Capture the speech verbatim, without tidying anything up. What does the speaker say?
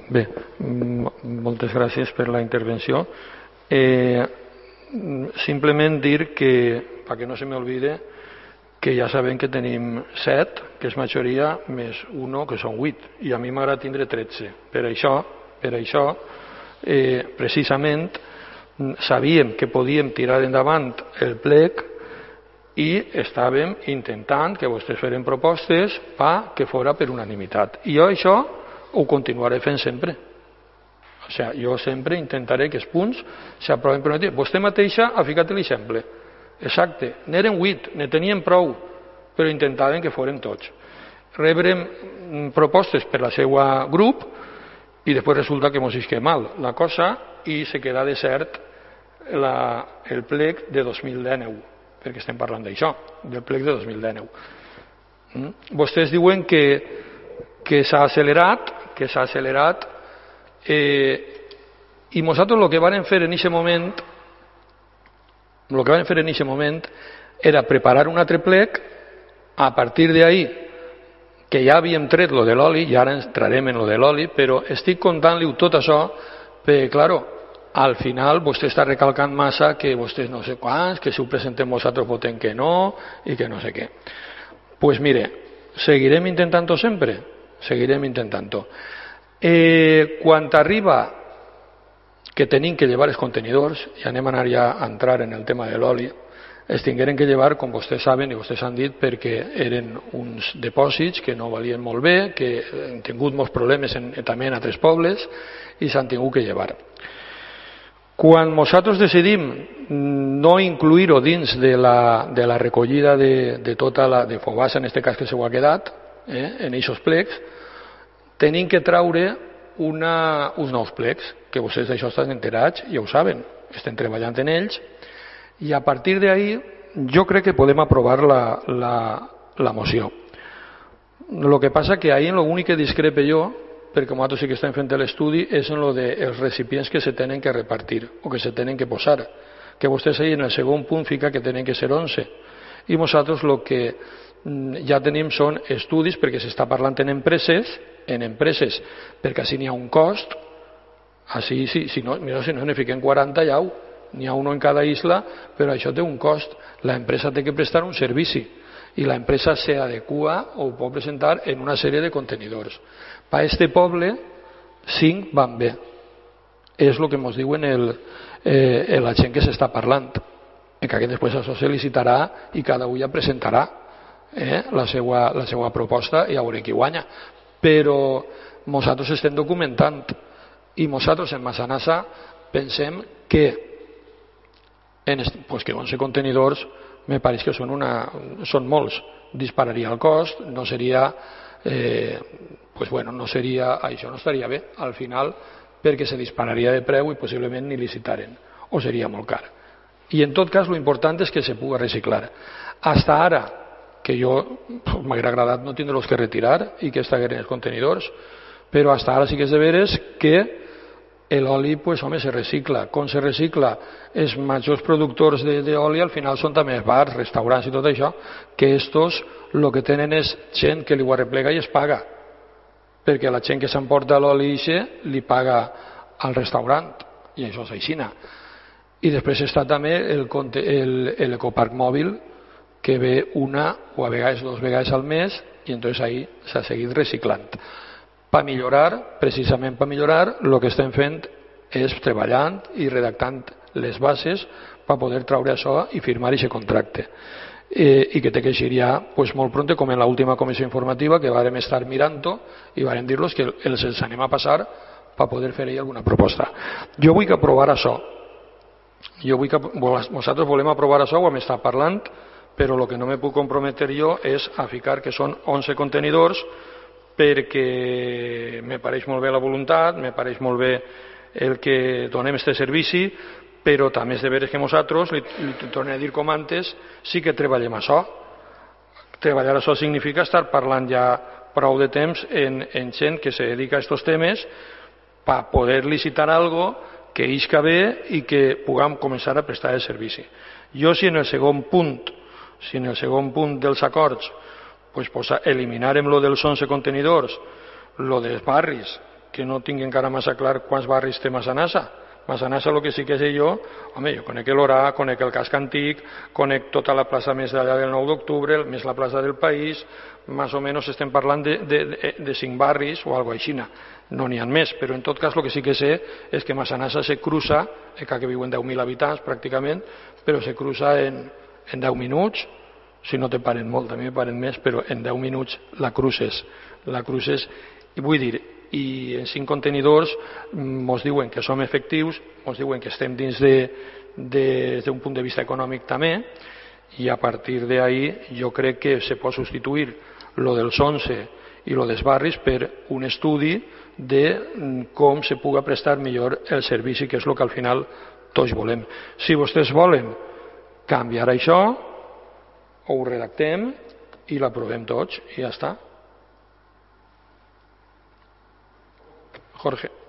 Bé, moltes gràcies per la intervenció. Eh, simplement dir que, perquè no se m'olvide, que ja sabem que tenim set, que és majoria, més uno, que són vuit, i a mi m'agrada tindre tretze. Per això, per això eh, precisament, sabíem que podíem tirar endavant el plec i estàvem intentant que vostès feren propostes perquè fora per unanimitat. I jo això ho continuaré fent sempre. O sigui, jo sempre intentaré que els punts s'aproven per unanimitat. Vostè mateixa ha ficat l'exemple. Exacte, n'eren vuit, ne teníem prou, però intentàvem que foren tots. Rebrem propostes per la seva grup i després resulta que mos isque mal la cosa i se queda desert la, el plec de dos mil dinou, perquè estem parlant d'això, del plec de dos mil dinou. Mm? Vostès diuen que, que s'ha accelerat, que s'ha accelerat, eh, i nosaltres el que vam fer en aquest moment el que vam fer en aquest moment era preparar un altre plec a partir d'ahí, que ja havíem tret lo de l'oli, i ara entrarem en lo de l'oli, però estic contant-li tot això perquè, claro, al final vostè està recalcant massa que vostès no sé quants, que si ho presentem nosaltres votem que no, i que no sé què. Doncs pues mire, seguirem intentant-ho sempre, seguirem intentant-ho. Eh, quan arriba que tenim que llevar els contenidors, i anem a anar ja a entrar en el tema de l'oli, es tingueren que llevar, com vostès saben i vostès han dit, perquè eren uns depòsits que no valien molt bé, que han tingut molts problemes en, també en altres pobles, i s'han tingut que llevar. Quan nosaltres decidim no incluir-ho dins de la, de la recollida de, de tota la de Fogassa, en aquest cas que s'ho ha quedat, eh, en aquests plecs, tenim que traure una, uns nous plecs, que vostès d'això estan enterats, ja ho saben, estem treballant en ells, i a partir d'ahí jo crec que podem aprovar la, la, la moció. El que passa que ahir l'únic que discrepe jo, perquè nosaltres sí que estem fent l'estudi, és en lo de els recipients que se tenen que repartir o que se tenen que posar, que vostès ahir en el segon punt fica que tenen que ser onze, i nosaltres el que ja tenim són estudis, perquè s'està parlant en empreses, en empreses, perquè així n'hi ha un cost, així, si, si no, mira, si no ne fiquem quaranta ja ho, n'hi ha uno en cada isla, però això té un cost, l'empresa té que prestar un servici, i l'empresa s'adequa o ho pot presentar en una sèrie de contenidors. Per a este poble, cinc van bé. És el que ens diuen el, eh, la gent que s'està parlant. Que aquest després això se licitarà i cada un ja presentarà eh, la, seva, la seva proposta i a veure qui guanya. Però nosaltres estem documentant i nosaltres en Massanassa pensem que, en, pues que onze contenidors me pareix que són, una, són molts. Dispararia el cost, no seria... Eh, pues bueno, no seria, això no estaria bé al final, perquè se dispararia de preu i possiblement ni licitaren, o seria molt car. I en tot cas, lo important és que se pugui reciclar. Hasta ara, que jo m'hauria agradat no tindre-los que retirar i que estagueren els contenidors, però hasta ara sí que és de veres que l'oli, pues, home, se recicla. Com se recicla? Els majors productors d'oli al final són també bars, restaurants i tot això, que estos el que tenen és gent que li ho arreplega i es paga, perquè la gent que s'emporta l'oli li paga al restaurant, i això és aixina. I després està també l'ecoparc mòbil, que ve una o a vegades dues vegades al mes, i entonces ahí s'ha seguit reciclant. Per millorar, precisament per millorar, el que estem fent és treballant i redactant les bases per poder traure això i firmar aquest contracte. Eh, i que té que eixir ja pues, molt pronte, com en l'última comissió informativa, que vàrem estar mirant-ho i vàrem dir-los que els, els anem a passar per poder fer alguna proposta. Jo vull que aprovar això. Jo vull que, nosaltres volem aprovar això, ho hem estat parlant, però el que no me puc comprometre jo és a ficar que són onze contenidors, perquè me pareix molt bé la voluntat, me pareix molt bé el que donem este servici, però també és de veres que nosaltres, li, li tornem a dir com antes, sí que treballem això. Treballar això significa estar parlant ja prou de temps en, en gent que se dedica a aquests temes per poder licitar algo que isca bé i que puguem començar a prestar el servici. Jo, si en el segon punt, si en el segon punt dels acords pues, pues, eliminarem lo dels onze contenidors, lo dels barris, que no tinc encara massa clar quants barris té Massanassa. Massanassa, el que sí que sé jo, home, jo conec l'Orà, conec el casc antic, conec tota la plaça més d'allà del nou d'octubre, més la plaça del País, més o menys estem parlant de, de, de, de cinc barris o alguna cosa així. No n'hi ha més, però en tot cas el que sí que sé és que Massanassa se cruça, encara que viuen deu mil habitants pràcticament, però se cruça en, en deu minuts, si no te paren molt, també paren més, però en deu minuts la cruces, la cruces, i vull dir, i en cinc contenidors ens diuen que som efectius, ens diuen que estem dins de, de, des d'un punt de vista econòmic també, i a partir d'ahí jo crec que se pot substituir lo dels onze i lo dels barris per un estudi de com se puga prestar millor el servici, que és el que al final tots volem. Si vostès volen canviar això, ho redactem i l'aprovem tots i ja està. Jorge.